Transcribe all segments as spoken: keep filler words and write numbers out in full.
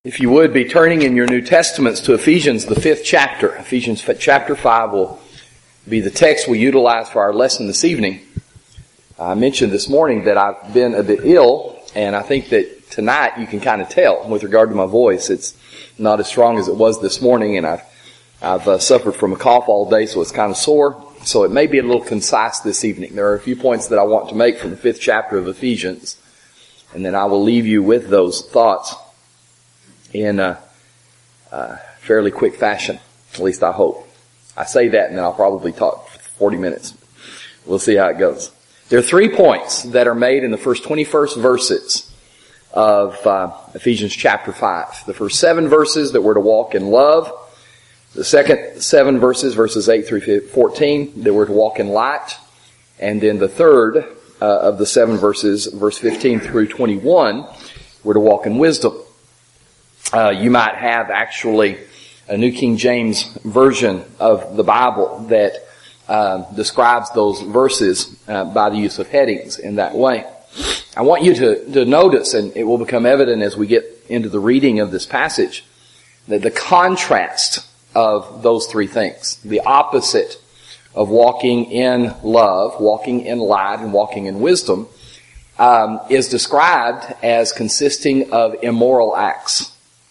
If you would be turning in your New Testaments to Ephesians, the fifth chapter. Ephesians chapter five will be the text we utilize for our lesson this evening. I mentioned this morning that I've been a bit ill, and I think that tonight you can kind of tell with regard to my voice. It's not as strong as it was this morning, and I've, I've uh, suffered from a cough all day, so it's kind of sore. So it may be a little concise this evening. There are a few points that I want to make from the fifth chapter of Ephesians, and then I will leave you with those thoughts in a, a fairly quick fashion. At least I hope. I say that and then I'll probably talk for forty minutes. We'll see how it goes. There are three points that are made in the first twenty-first verses of uh, Ephesians chapter five. The first seven verses that we're to walk in love. The second seven verses, verses eight through fourteen, that we're to walk in light. And then the third uh, of the seven verses, verse fifteen through twenty-one, we're to walk in wisdom. Uh, you might have actually a New King James version of the Bible that uh, describes those verses uh, by the use of headings in that way. I want you to, to notice, and it will become evident as we get into the reading of this passage, that the contrast of those three things, the opposite of walking in love, walking in light, and walking in wisdom, um, is described as consisting of immoral acts.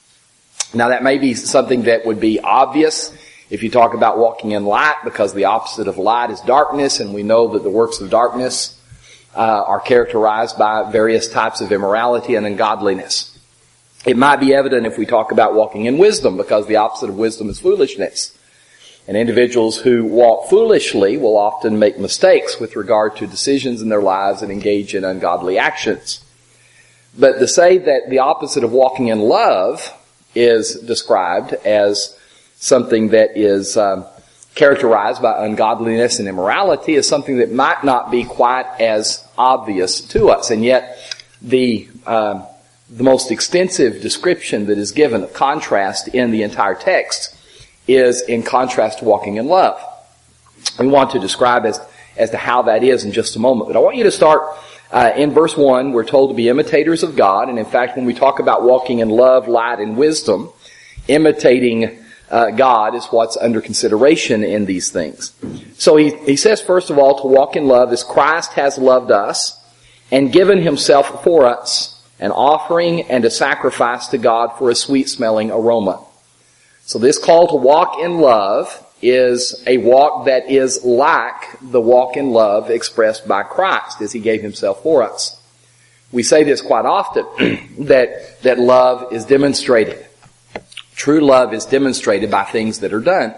Now that may be something that would be obvious if you talk about walking in light, because the opposite of light is darkness, and we know that the works of darkness uh, are characterized by various types of immorality and ungodliness. It might be evident if we talk about walking in wisdom, because the opposite of wisdom is foolishness. And individuals who walk foolishly will often make mistakes with regard to decisions in their lives and engage in ungodly actions. But to say that the opposite of walking in love is described as something that is um, characterized by ungodliness and immorality is something that might not be quite as obvious to us. And yet the uh, the most extensive description that is given of contrast in the entire text is in contrast to walking in love. We want to describe as as to how that is in just a moment. But I want you to start Uh, in verse one, we're told to be imitators of God. And in fact, when we talk about walking in love, light, and wisdom, imitating uh, God is what's under consideration in these things. So he, he says, first of all, to walk in love as Christ has loved us and given himself for us, an offering and a sacrifice to God for a sweet-smelling aroma. So this call to walk in love is a walk that is like the walk in love expressed by Christ as he gave himself for us. We say this quite often, that, that love is demonstrated. True love is demonstrated by things that are done.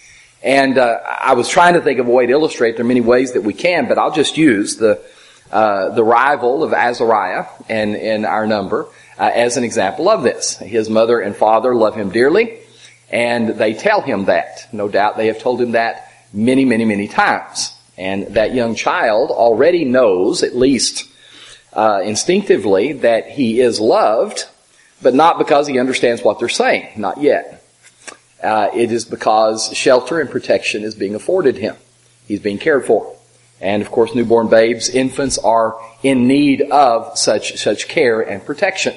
And uh, I was trying to think of a way to illustrate. There are many ways that we can, but I'll just use the uh, the rival of Azariah and in our number uh, as an example of this. His mother and father love him dearly, and they tell him that. No doubt they have told him that many, many, many times. And that young child already knows, at least uh, instinctively, that he is loved, but not because he understands what they're saying. Not yet. Uh, it is because shelter and protection is being afforded him. He's being cared for. And of course, newborn babes, infants are in need of such, such care and protection.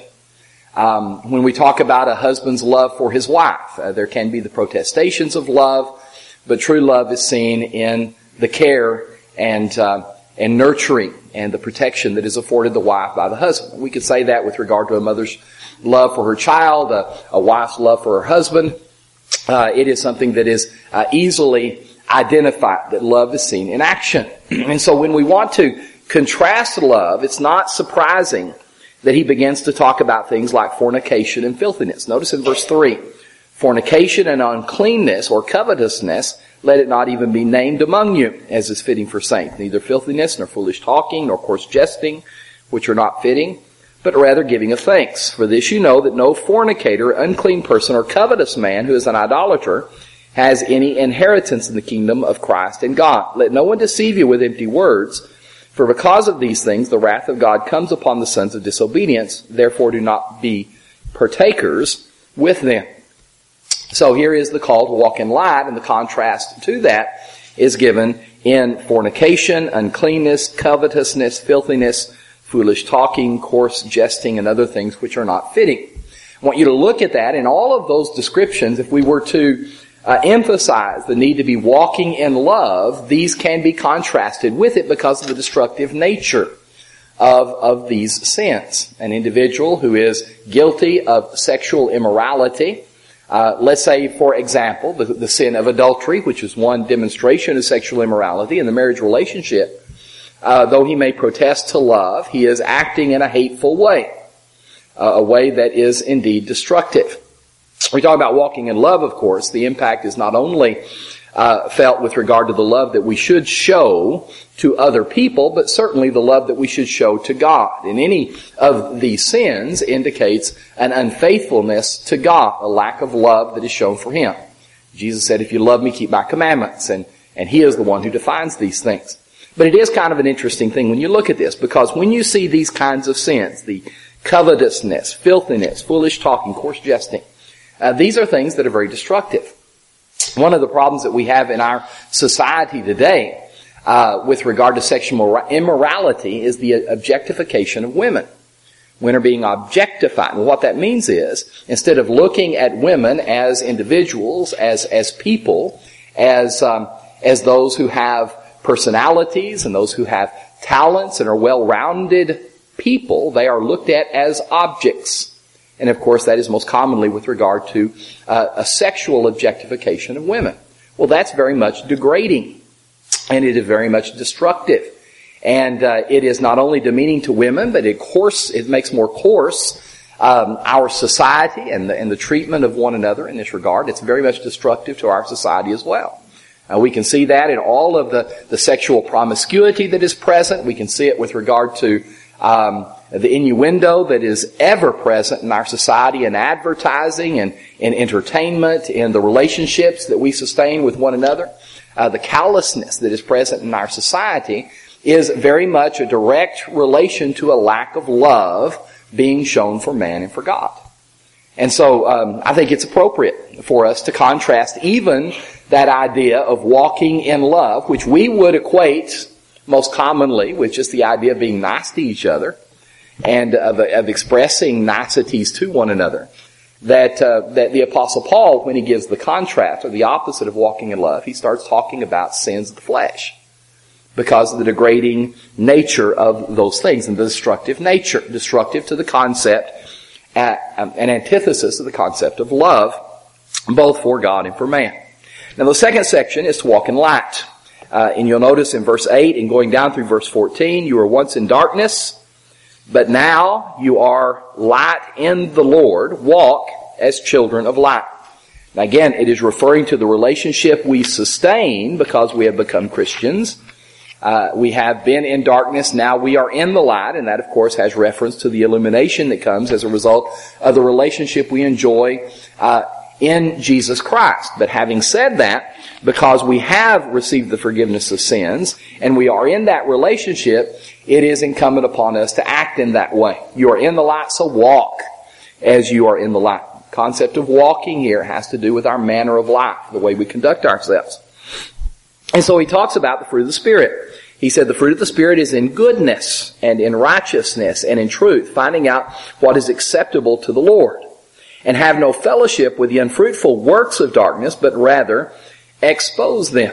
Um, when we talk about a husband's love for his wife, uh, there can be the protestations of love, but true love is seen in the care and uh, and nurturing and the protection that is afforded the wife by the husband. We could say that with regard to a mother's love for her child, a, a wife's love for her husband. Uh, it is something that is uh, easily identified, that love is seen in action. And so when we want to contrast love, it's not surprising that he begins to talk about things like fornication and filthiness. Notice in verse three, fornication and uncleanness or covetousness, let it not even be named among you, as is fitting for saints. Neither filthiness, nor foolish talking, nor coarse jesting, which are not fitting, but rather giving of thanks. For this you know that no fornicator, unclean person, or covetous man who is an idolater has any inheritance in the kingdom of Christ and God. Let no one deceive you with empty words, for because of these things, the wrath of God comes upon the sons of disobedience. Therefore, do not be partakers with them. So here is the call to walk in light, and the contrast to that is given in fornication, uncleanness, covetousness, filthiness, foolish talking, coarse jesting, and other things which are not fitting. I want you to look at that, and all of those descriptions, if we were to uh, emphasize the need to be walking in love, these can be contrasted with it because of the destructive nature of, of these sins. An individual who is guilty of sexual immorality, uh, let's say, for example, the, the sin of adultery, which is one demonstration of sexual immorality in the marriage relationship, uh, though he may protest to love, he is acting in a hateful way. A way that is indeed destructive. We talk about walking in love, of course. The impact is not only uh, felt with regard to the love that we should show to other people, but certainly the love that we should show to God. And any of these sins indicates an unfaithfulness to God, a lack of love that is shown for Him. Jesus said, if you love me, keep my commandments. And, and He is the one who defines these things. But it is kind of an interesting thing when you look at this, because when you see these kinds of sins, the covetousness, filthiness, foolish talking, coarse jesting. Uh, these are things that are very destructive. One of the problems that we have in our society today uh, with regard to sexual immorality is the objectification of women. Women are being objectified. And what that means is, instead of looking at women as individuals, as as people, as um, as those who have personalities and those who have talents and are well-rounded people, they are looked at as objects. And of course that is most commonly with regard to uh, a sexual objectification of women. Well, that's very much degrading. And it is very much destructive. And uh, it is not only demeaning to women, but it coarse, it makes more coarse um, our society and the, and the treatment of one another in this regard. It's very much destructive to our society as well. Uh, we can see that in all of the, the sexual promiscuity that is present. We can see it with regard to Um, the innuendo that is ever present in our society in advertising and in entertainment, in the relationships that we sustain with one another. Uh, the callousness that is present in our society is very much a direct relation to a lack of love being shown for man and for God. And so um, I think it's appropriate for us to contrast even that idea of walking in love, which we would equate most commonly with just the idea of being nice to each other and of, of expressing niceties to one another. That uh, that the Apostle Paul, when he gives the contrast or the opposite of walking in love, he starts talking about sins of the flesh because of the degrading nature of those things and the destructive nature, destructive to the concept, uh, an antithesis of the concept of love, both for God and for man. Now the second section is to walk in light. Uh, and you'll notice in verse eight and going down through verse fourteen, you were once in darkness, but now you are light in the Lord. Walk as children of light. Now again, it is referring to the relationship we sustain because we have become Christians. Uh, we have been in darkness, now we are in the light, and that of course has reference to the illumination that comes as a result of the relationship we enjoy uh, in Jesus Christ. But having said that, because we have received the forgiveness of sins and we are in that relationship, it is incumbent upon us to act in that way. You are in the light, so walk as you are in the light. The concept of walking here has to do with our manner of life, the way we conduct ourselves. And so he talks about the fruit of the Spirit. He said the fruit of the Spirit is in goodness and in righteousness and in truth, finding out what is acceptable to the Lord. And have no fellowship with the unfruitful works of darkness, but rather expose them.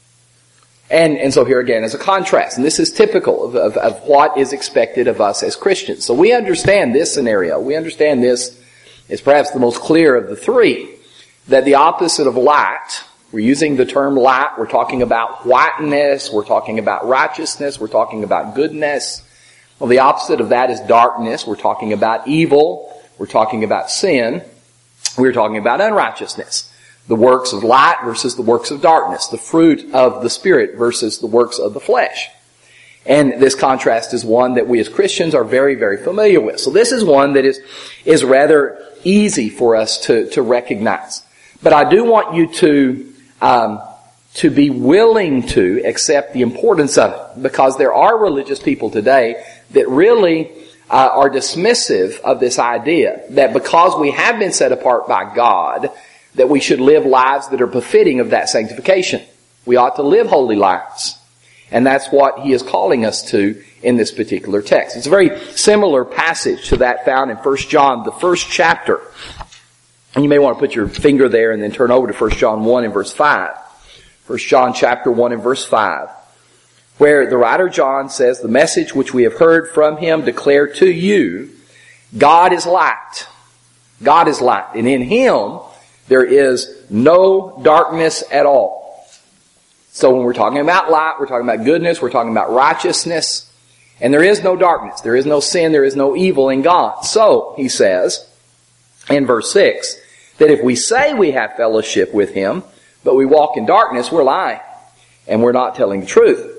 And, and so here again is a contrast. And this is typical of, of, of what is expected of us as Christians. So we understand this scenario. We understand this is perhaps the most clear of the three. That the opposite of light, we're using the term light, we're talking about whiteness, we're talking about righteousness, we're talking about goodness. Well, the opposite of that is darkness. We're talking about evil. We're talking about sin. We're talking about unrighteousness. The works of light versus the works of darkness. The fruit of the Spirit versus the works of the flesh. And this contrast is one that we as Christians are very, very familiar with. So this is one that is, is rather easy for us to, to recognize. But I do want you to, um, to be willing to accept the importance of it. Because there are religious people today that really Uh, are dismissive of this idea that because we have been set apart by God, that we should live lives that are befitting of that sanctification. We ought to live holy lives. And that's what He is calling us to in this particular text. It's a very similar passage to that found in First John, the first chapter. And you may want to put your finger there and then turn over to First John one and verse five. First John chapter one and verse five. Where the writer John says, the message which we have heard from him declare to you, God is light. God is light. And in him there is no darkness at all. So when we're talking about light, we're talking about goodness, we're talking about righteousness. And there is no darkness. There is no sin. There is no evil in God. So, he says, in verse six, that if we say we have fellowship with him, but we walk in darkness, we're lying. And we're not telling the truth.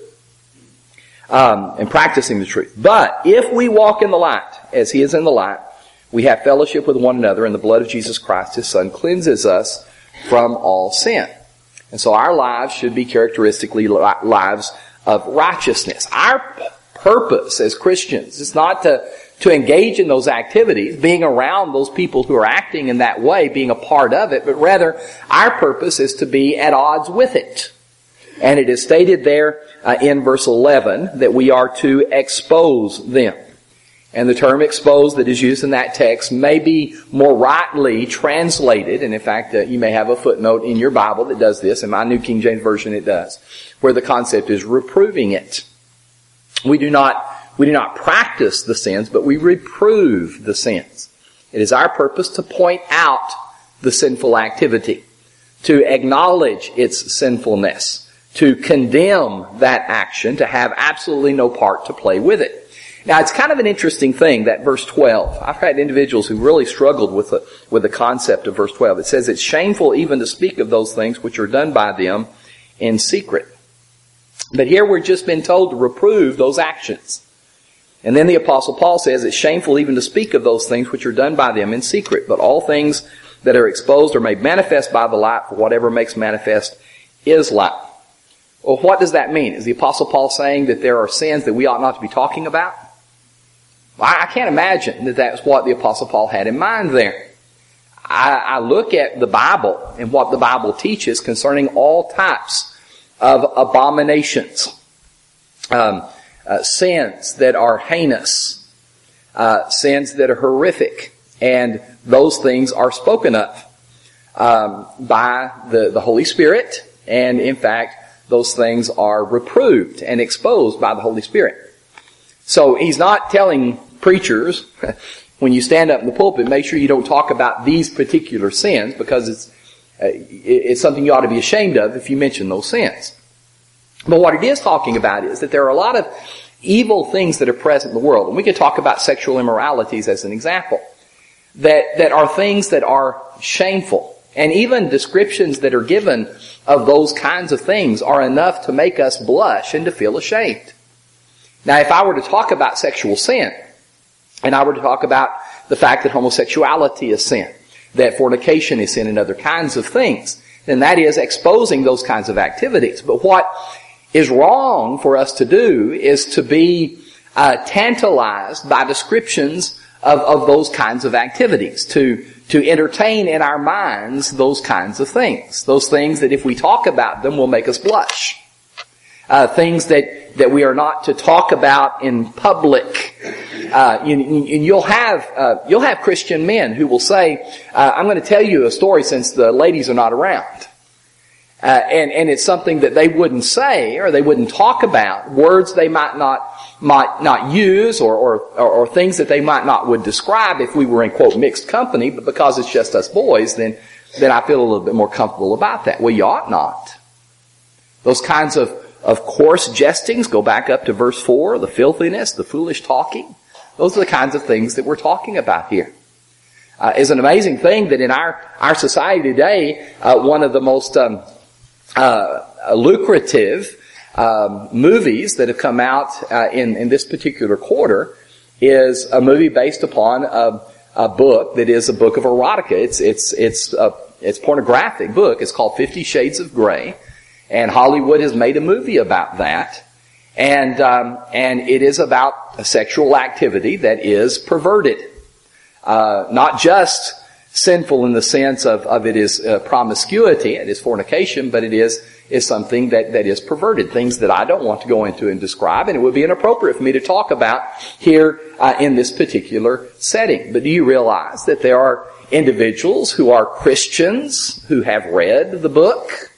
Um, and practicing the truth. But if we walk in the light, as he is in the light, we have fellowship with one another, and the blood of Jesus Christ, his Son, cleanses us from all sin. And so our lives should be characteristically lives of righteousness. Our purpose as Christians is not to, to engage in those activities, being around those people who are acting in that way, being a part of it, but rather our purpose is to be at odds with it. And it is stated there uh, in verse eleven that we are to expose them. And the term expose that is used in that text may be more rightly translated, and in fact uh, you may have a footnote in your Bible that does this. In my New King James Version it does, where the concept is reproving it. We do not, we do not practice the sins, but we reprove the sins. It is our purpose to point out the sinful activity, to acknowledge its sinfulness, to condemn that action, to have absolutely no part to play with it. Now, it's kind of an interesting thing, that verse twelve. I've had individuals who really struggled with the, with the concept of verse twelve. It says, it's shameful even to speak of those things which are done by them in secret. But here we're just been told to reprove those actions. And then the Apostle Paul says, it's shameful even to speak of those things which are done by them in secret. But all things that are exposed are made manifest by the light, for whatever makes manifest is light. Well, what does that mean? Is the Apostle Paul saying that there are sins that we ought not to be talking about? Well, I can't imagine that that's what the Apostle Paul had in mind there. I, I look at the Bible and what the Bible teaches concerning all types of abominations, um, uh, sins that are heinous, uh, sins that are horrific, and those things are spoken of um, by the, the Holy Spirit, and in fact, those things are reproved and exposed by the Holy Spirit. So he's not telling preachers, when you stand up in the pulpit, make sure you don't talk about these particular sins, because it's uh, it's something you ought to be ashamed of if you mention those sins. But what it is talking about is that there are a lot of evil things that are present in the world. And we could talk about sexual immoralities as an example. That, that are things that are shameful. And even descriptions that are given of those kinds of things are enough to make us blush and to feel ashamed. Now, if I were to talk about sexual sin, and I were to talk about the fact that homosexuality is sin, that fornication is sin, and other kinds of things, then that is exposing those kinds of activities. But what is wrong for us to do is to be uh, tantalized by descriptions of, of those kinds of activities, to to entertain in our minds those kinds of things. Those things that if we talk about them will make us blush. Uh, things that, that we are not to talk about in public. Uh, you, you, you'll have, uh, you'll have Christian men who will say, uh, I'm going to tell you a story since the ladies are not around. Uh, and, and it's something that they wouldn't say or they wouldn't talk about. Words they might not, might not use or, or, or, or things that they might not would describe if we were in, quote, mixed company. But because it's just us boys, then, then I feel a little bit more comfortable about that. Well, you ought not. Those kinds of, of coarse jestings go back up to verse four, the filthiness, the foolish talking. Those are the kinds of things that we're talking about here. Uh, it's an amazing thing that in our, our society today, uh, one of the most, um, uh, lucrative, um, movies that have come out, uh, in, in this particular quarter is a movie based upon a, a book that is a book of erotica. It's, it's, it's, a, it's a pornographic book. It's called Fifty Shades of Grey. And Hollywood has made a movie about that. And, um, and it is about a sexual activity that is perverted. Uh, not just sinful in the sense of, of it is uh, promiscuity, it is fornication, but it is is something that, that is perverted, things that I don't want to go into and describe, and it would be inappropriate for me to talk about here uh, in this particular setting. But do you realize that there are individuals who are Christians who have read the book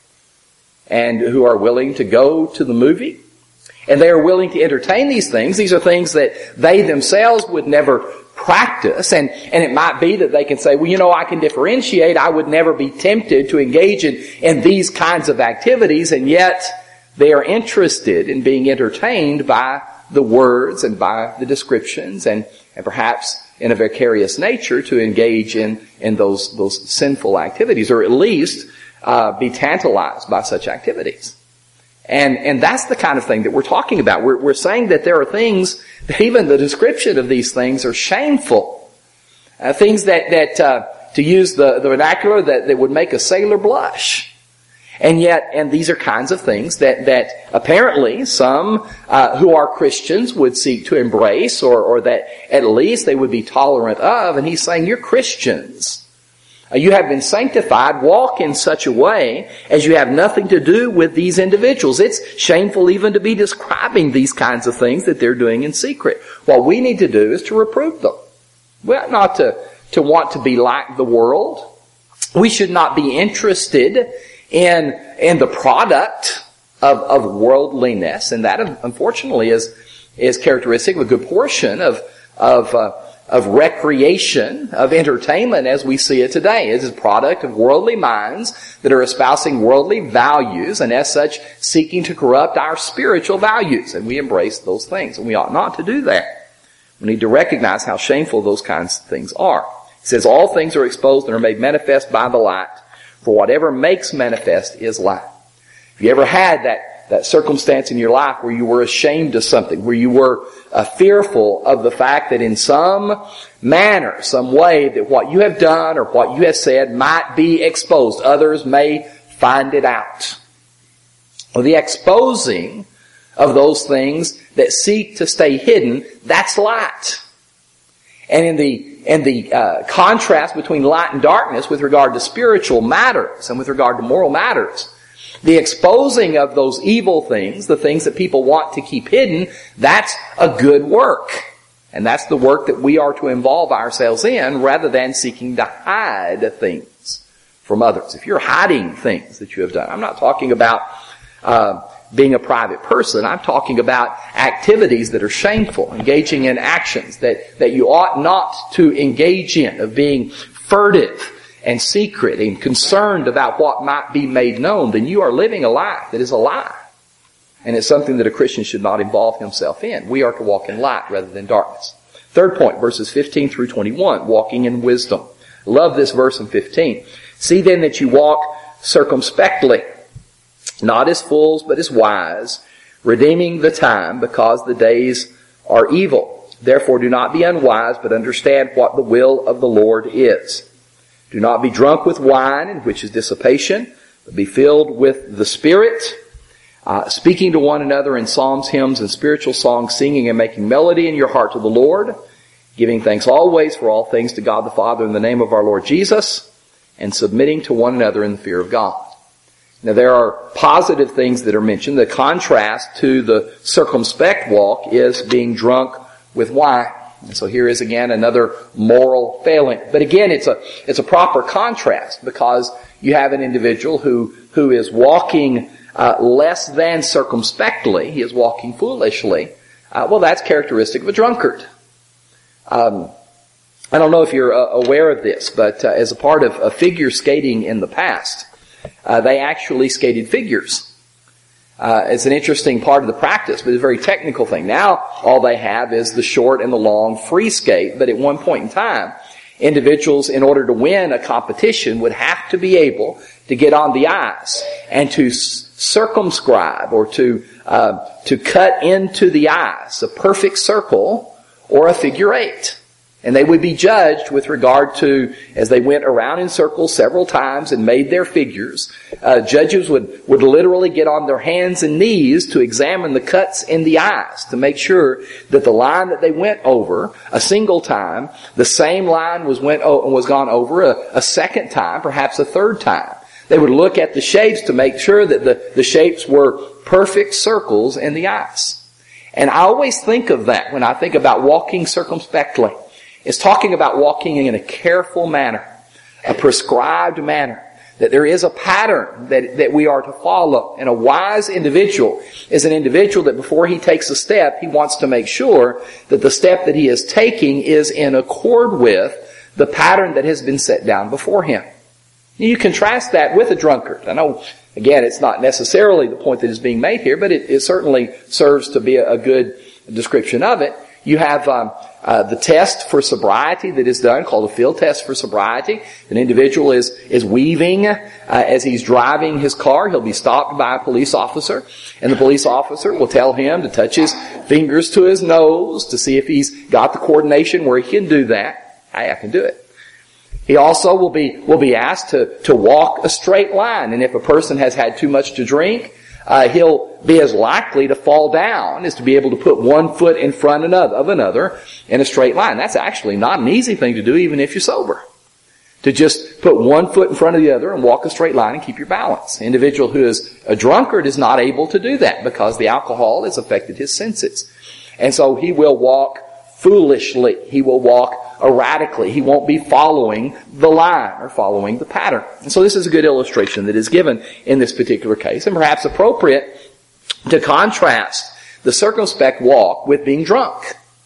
and who are willing to go to the movie? And they are willing to entertain these things. These are things that they themselves would never practice. And, and it might be that they can say, well, you know, I can differentiate. I would never be tempted to engage in, in these kinds of activities. And yet they are interested in being entertained by the words and by the descriptions and, and perhaps in a vicarious nature to engage in, in those, those sinful activities, or at least uh, be tantalized by such activities. And, and that's the kind of thing that we're talking about. We're, we're saying that there are things that even the description of these things are shameful. Uh, things that, that, uh, to use the, the vernacular, that, that would make a sailor blush. And yet, and these are kinds of things that, that apparently some, uh, who are Christians would seek to embrace, or, or that at least they would be tolerant of. And he's saying, you're Christians. You have been sanctified. Walk in such a way as you have nothing to do with these individuals. It's shameful even to be describing these kinds of things that they're doing in secret. What we need to do is to reprove them. Well, not to, to want to be like the world. We should not be interested in, in the product of, of worldliness. And that, unfortunately, is, is characteristic of a good portion of, of, uh, of recreation, of entertainment as we see it today. It is a product of worldly minds that are espousing worldly values and as such seeking to corrupt our spiritual values. And we embrace those things. And we ought not to do that. We need to recognize how shameful those kinds of things are. It says, all things are exposed and are made manifest by the light. For whatever makes manifest is light. Have you ever had that, that circumstance in your life where you were ashamed of something, where you were uh, fearful of the fact that in some manner, some way, that what you have done or what you have said might be exposed? Others may find it out. Well, the exposing of those things that seek to stay hidden, that's light. And in the and the uh, contrast between light and darkness with regard to spiritual matters and with regard to moral matters, the exposing of those evil things, the things that people want to keep hidden, that's a good work. And that's the work that we are to involve ourselves in rather than seeking to hide things from others. If you're hiding things that you have done, I'm not talking about uh, being a private person. I'm talking about activities that are shameful, engaging in actions that, that you ought not to engage in, of being furtive and secret and concerned about what might be made known. Then you are living a life that is a lie. And it's something that a Christian should not involve himself in. We are to walk in light rather than darkness. Third point, verses fifteen through twenty-one, walking in wisdom. Love this verse in fifteen. See then that you walk circumspectly, not as fools, but as wise, redeeming the time, because the days are evil. Therefore do not be unwise, but understand what the will of the Lord is. Do not be drunk with wine, in which is dissipation, but be filled with the Spirit, uh, speaking to one another in psalms, hymns, and spiritual songs, singing and making melody in your heart to the Lord, giving thanks always for all things to God the Father in the name of our Lord Jesus, and submitting to one another in the fear of God. Now there are positive things that are mentioned. The contrast to the circumspect walk is being drunk with wine. And so here is again another moral failing. But again, it's a, it's a proper contrast because you have an individual who, who is walking uh, less than circumspectly. He is walking foolishly. Uh, well, that's characteristic of a drunkard. Um, I don't know if you're uh, aware of this, but uh, as a part of, of figure skating in the past, Uh, they actually skated figures. Uh, it's an interesting part of the practice, but it's a very technical thing. Now, all they have is the short and the long free skate, but at one point in time, individuals, in order to win a competition, would have to be able to get on the ice and to s- circumscribe or to, uh, to cut into the ice a perfect circle or a figure eight. And they would be judged with regard to, as they went around in circles several times and made their figures, uh, judges would, would literally get on their hands and knees to examine the cuts in the eyes to make sure that the line that they went over a single time, the same line was went o- was gone over a, a second time, perhaps a third time. They would look at the shapes to make sure that the, the shapes were perfect circles in the eyes. And I always think of that when I think about walking circumspectly. It's talking about walking in a careful manner, a prescribed manner, that there is a pattern that, that we are to follow. And a wise individual is an individual that before he takes a step, he wants to make sure that the step that he is taking is in accord with the pattern that has been set down before him. You contrast that with a drunkard. I know, again, it's not necessarily the point that is being made here, but it, it certainly serves to be a, a good description of it. You have um, uh, the test for sobriety that is done, called a field test for sobriety. An individual is is weaving uh, as he's driving his car. He'll be stopped by a police officer, and the police officer will tell him to touch his fingers to his nose to see if he's got the coordination where he can do that. Hey, I can do it. He also will be will be asked to to walk a straight line, and if a person has had too much to drink, Uh, he'll be as likely to fall down as to be able to put one foot in front of another in a straight line. That's actually not an easy thing to do even if you're sober. To just put one foot in front of the other and walk a straight line and keep your balance. An individual who is a drunkard is not able to do that because the alcohol has affected his senses. And so he will walk foolishly. He will walk erratically. He won't be following the line or following the pattern. And so this is a good illustration that is given in this particular case, and perhaps appropriate to contrast the circumspect walk with being drunk.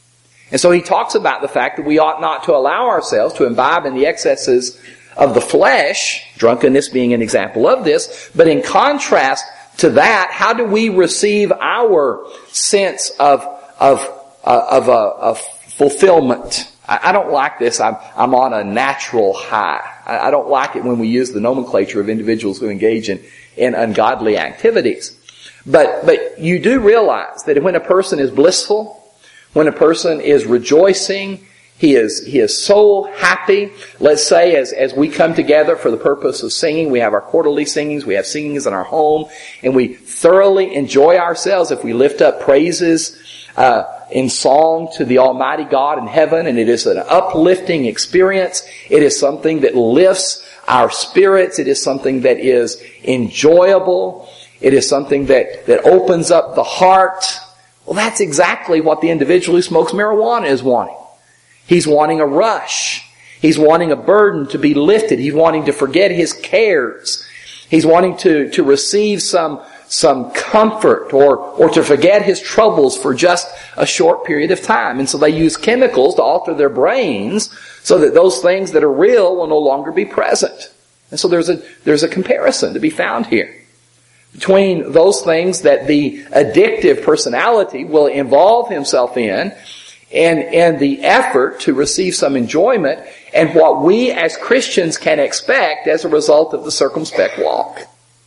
And so he talks about the fact that we ought not to allow ourselves to imbibe in the excesses of the flesh, drunkenness being an example of this, but in contrast to that, how do we receive our sense of of uh, of, uh, of fulfillment? I don't like this. I'm, I'm on a natural high. I don't like it when we use the nomenclature of individuals who engage in, in ungodly activities. But, but you do realize that when a person is blissful, when a person is rejoicing, he is, he is so happy. Let's say as, as we come together for the purpose of singing, we have our quarterly singings, we have singings in our home, and we thoroughly enjoy ourselves if we lift up praises, uh, in song to the Almighty God in heaven, and it is an uplifting experience. It is something that lifts our spirits. It is something that is enjoyable. It is something that, that opens up the heart. Well, that's exactly what the individual who smokes marijuana is wanting. He's wanting a rush. He's wanting a burden to be lifted. He's wanting to forget his cares. He's wanting to, to receive some some comfort or, or to forget his troubles for just a short period of time. And so they use chemicals to alter their brains so that those things that are real will no longer be present. And so there's a, there's a comparison to be found here between those things that the addictive personality will involve himself in and, and the effort to receive some enjoyment and what we as Christians can expect as a result of the circumspect walk.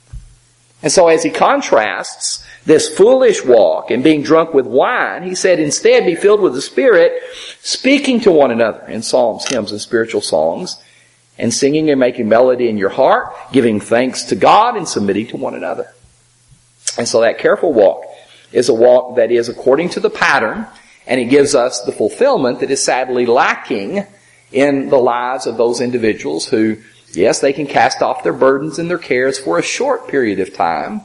And so as he contrasts this foolish walk and being drunk with wine, he said, instead be filled with the Spirit, speaking to one another in psalms, hymns, and spiritual songs, and singing and making melody in your heart, giving thanks to God and submitting to one another. And so that careful walk is a walk that is according to the pattern, and it gives us the fulfillment that is sadly lacking in the lives of those individuals who, yes, they can cast off their burdens and their cares for a short period of time.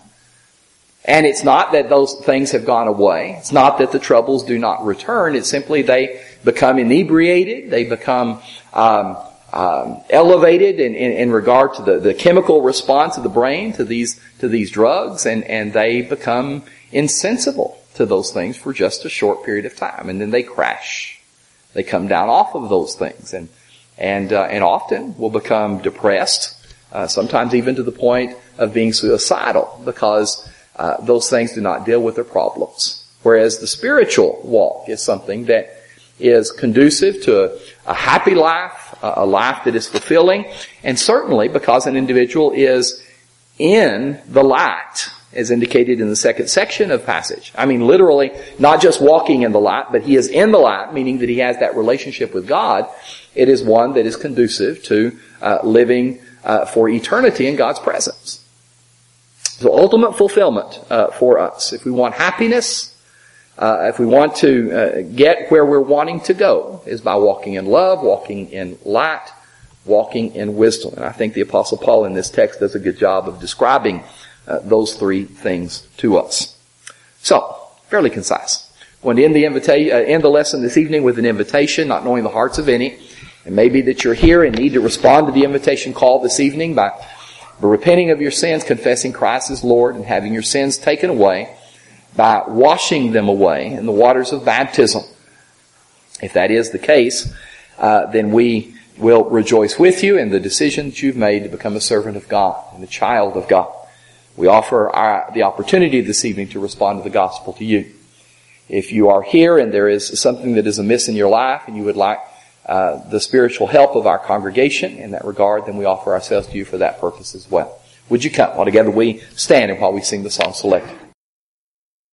And it's not that those things have gone away. It's not that the troubles do not return. It's simply they become inebriated. They become um, um, elevated in, in, in regard to the, the chemical response of the brain to these to these drugs, and, and they become insensible to those things for just a short period of time. And then they crash. They come down off of those things. And And uh, and often will become depressed, uh, sometimes even to the point of being suicidal, because uh, those things do not deal with their problems. Whereas the spiritual walk is something that is conducive to a, a happy life, a, a life that is fulfilling, and certainly because an individual is in the light, as indicated in the second section of passage. I mean, literally, not just walking in the light, but he is in the light, meaning that he has that relationship with God. It is one that is conducive to uh, living uh, for eternity in God's presence. So ultimate fulfillment uh, for us. If we want happiness, uh, if we want to uh, get where we're wanting to go, is by walking in love, walking in light, walking in wisdom. And I think the Apostle Paul in this text does a good job of describing uh, those three things to us. So, fairly concise. I'm going to end the, invita- uh, end the lesson this evening with an invitation, not knowing the hearts of any. It may be that you're here and need to respond to the invitation call this evening by But repenting of your sins, confessing Christ as Lord, and having your sins taken away by washing them away in the waters of baptism. If that is the case, uh, then we will rejoice with you in the decision that you've made to become a servant of God and a child of God. We offer our, the opportunity this evening to respond to the gospel to you. If you are here and there is something that is amiss in your life and you would like Uh, the spiritual help of our congregation in that regard, then we offer ourselves to you for that purpose as well. Would you come while together we stand and while we sing the song selected?